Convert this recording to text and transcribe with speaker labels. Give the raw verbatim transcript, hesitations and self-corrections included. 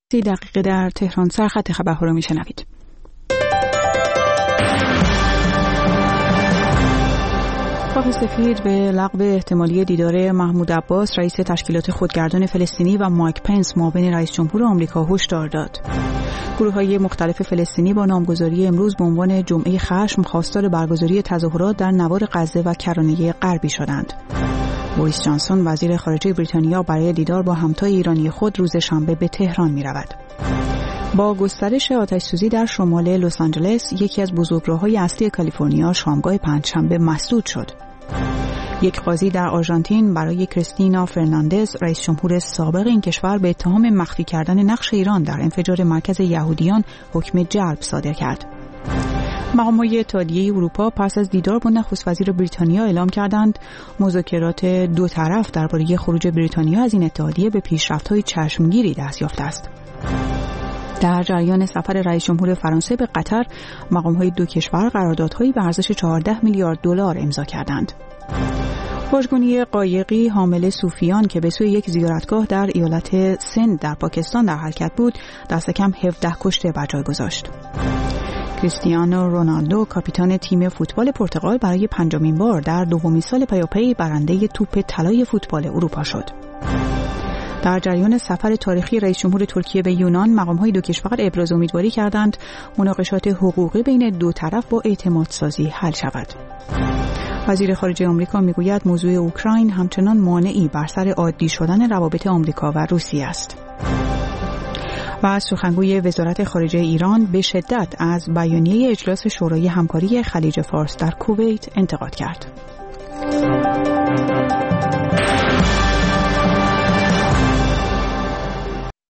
Speaker 1: سی دقیقه در تهران سرخط خبرها رو میشنوید. کاخ سفید به لغو احتمالی دیدار محمود عباس رئیس تشکیلات خودگردان فلسطینی و مایک پنس معاون رئیس جمهور آمریکا هشدار داد. گروه‌های مختلف فلسطینی با نامگذاری امروز به عنوان جمعه خشم خواستار برگزاری تظاهرات در نوار غزه و کرانه غربی شدند. بوریس جانسون وزیر خارجه بریتانیا برای دیدار با همتای ایرانی خود روز شنبه به تهران می‌رود. با گسترش آتش‌سوزی در شمال لس آنجلس، یکی از بزرگراه‌های اصلی کالیفرنیا شامگاه پنجشنبه مسدود شد. یک قاضی در آرژانتین برای کریستینا فرناندز، رئیس جمهور سابق این کشور، به اتهام مخفی کردن نقش ایران در انفجار مرکز یهودیان حکم جلب صادر کرد. مقام‌های اتحادیه اروپا پس از دیدار با نخست وزیر بریتانیا اعلام کردند مذاکرات دو طرف درباره خروج بریتانیا از این اتحادیه به پیشرفت‌های چشمگیری دست یافته است. در جریان سفر رئیس جمهور فرانسه به قطر، مقام‌های دو کشور قراردادهایی به ارزش چهارده میلیارد دلار امضا کردند. واژگونی قایقی حامل صوفیان که به سوی یک زیارتگاه در ایالت سند در پاکستان در حرکت بود، دست کم هفده کشته بر جای گذاشت. کریستیانو رونالدو، کاپیتان تیم فوتبال پرتغال، برای پنجمین بار در دومین سال پیاپی برنده توپ طلای فوتبال اروپا شد. در جریان سفر تاریخی رئیس جمهور ترکیه به یونان، مقام‌های دو کشور ابراز امیدواری کردند مناقشات حقوقی بین دو طرف با اعتمادسازی حل شود. وزیر خارجه آمریکا میگوید موضوع اوکراین همچنان مانعی بر سر عادی شدن روابط آمریکا و روسیه است. و سخنگوی وزارت خارجه ایران به شدت از بیانیه اجلاس شورای همکاری خلیج فارس در کویت انتقاد کرد.